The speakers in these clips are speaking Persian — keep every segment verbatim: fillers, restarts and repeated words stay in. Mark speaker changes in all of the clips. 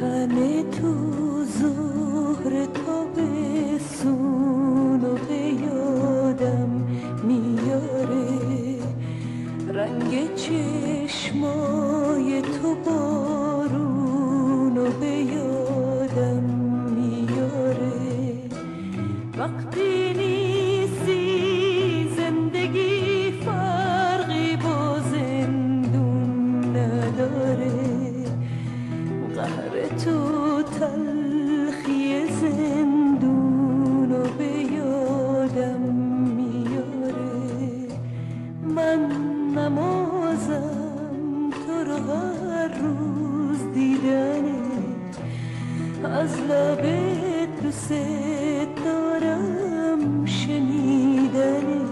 Speaker 1: تن تو ظهر تابستون و به یادم میاره، رنگ چشمای تو بارون و به یادم میاره. وقتی نیستی زندگی فرقی با زندون نداره، قهر تو تلخی زندون و به یادم میاره. من نمازم تو رو هر روز دیدنه، از لبت دوست دارم شنیدنه.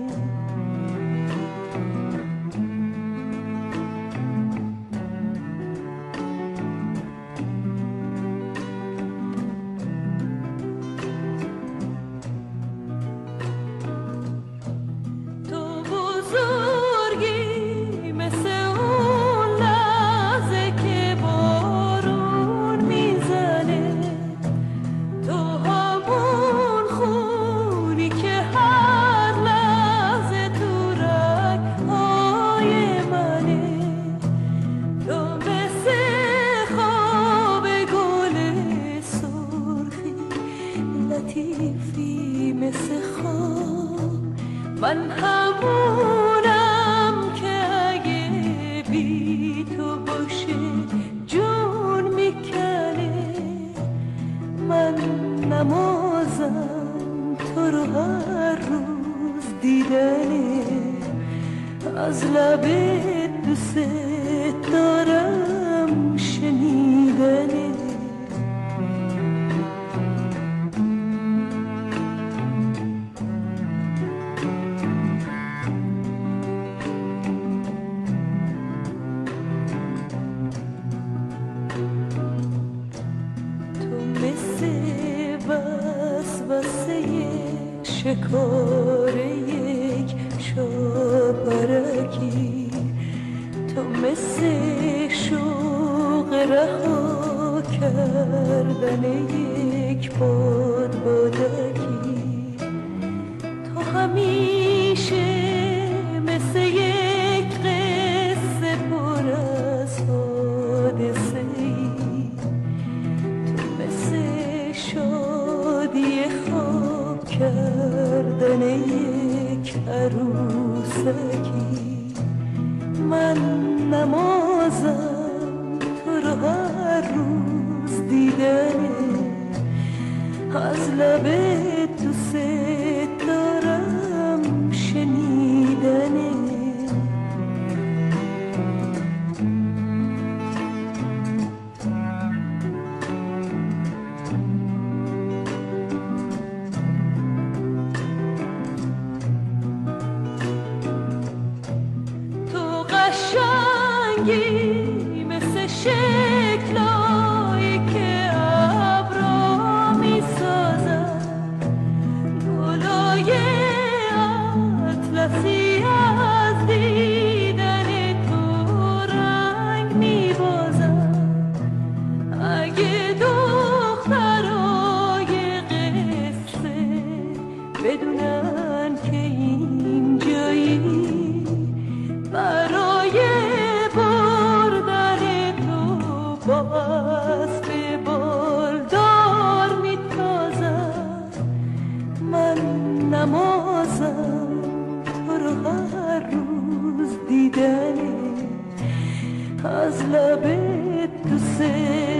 Speaker 1: من همونم که اگه بی تو باشه جون میکنه. من نمازم تو رو هر روز دیدنه، از لبت دوست دارم شنیدنه. شکار یک شاپرکی، تو مثل شوق رها کردن یک باد بادکی. تو همیشه مثل یک قصه پر از حادثه ای، تو مثل شادی خواب کردن یک عروسکی. من نمازم تو رو هر روز دیدنه، از لبت دوست دارم شنیدنه. قشنگی مثل شکلایی که ابرا میسازن، گلای اطلسی از دیدن تو رنگ میبازن. اگه دخترای قصه بدونن که اینجایی برای بردن تو با اسب بالدار میتازم. من نمازم تو رو هر روز دیدنه، از لبت دوست